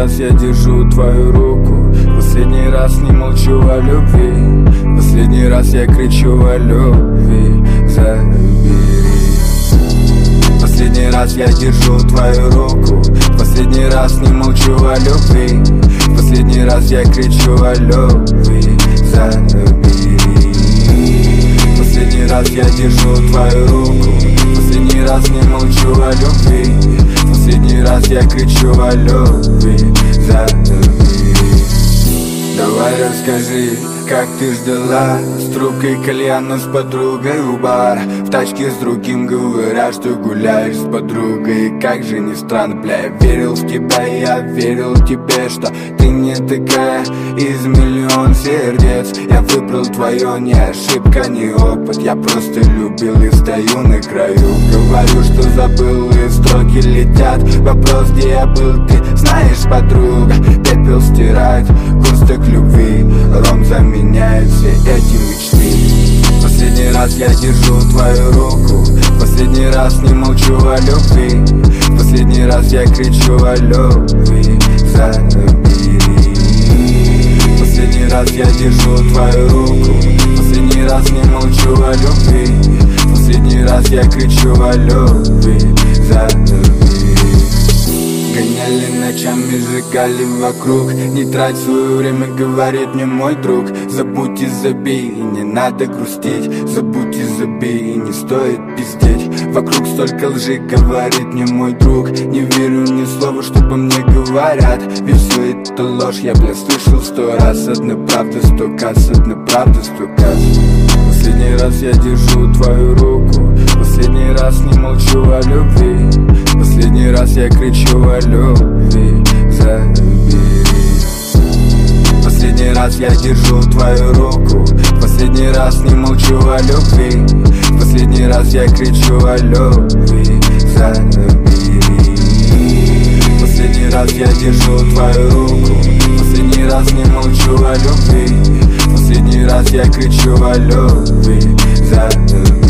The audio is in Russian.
раз я держу твою руку, последний раз не молчу о любви, последний раз я кричу о любви. Забери. Последний раз я держу твою руку, последний раз не молчу о любви, последний раз я кричу о любви. Забери. Последний раз я держу твою руку, последний раз не молчу о любви, последний раз я кричу о любви. Забери. Давай расскажи, как ты ждала с трубкой кальяна, с подругой у бара, в тачке с другим, говоря, что гуляешь с подругой. Как же не странно, бля, я верил в тебя, я верил тебе, что ты не такая из миллион сердец. Я выбрал твое, не ошибка, не опыт, я просто любил и стою на краю. Говорю, что забыл, и строки летят. Вопрос, где я был, ты знаешь, подруга. Пепел стирает курс к любви, ром заменяет все эти мечты. Последний раз я держу твою руку, последний раз не молчу о любви, последний раз я кричу о любви. Забери. Последний раз я держу твою руку, последний раз не молчу о любви, последний раз я кричу о любви. Забери. Гоняли ночами, сжигали вокруг. Не трать свое время, говорит мне мой друг. Забудь и забей, и не надо грустить. Забудь и забей, и не стоит пиздеть. Вокруг столько лжи, говорит мне мой друг. Не верю ни слова, что по мне говорят, ведь все это ложь, я, бля, слышал 100 раз. Одна правда, 100 касс, одна правда, 100 касс. Последний раз я держу твою руку, последний раз не молчу о любви, последний раз я кричу о любви. Забери. Последний раз я держу твою руку, последний раз не молчу о любви, последний раз я кричу о любви. Забери. Последний раз я держу твою руку, последний раз не молчу о любви, последний раз я кричу о любви. Забери.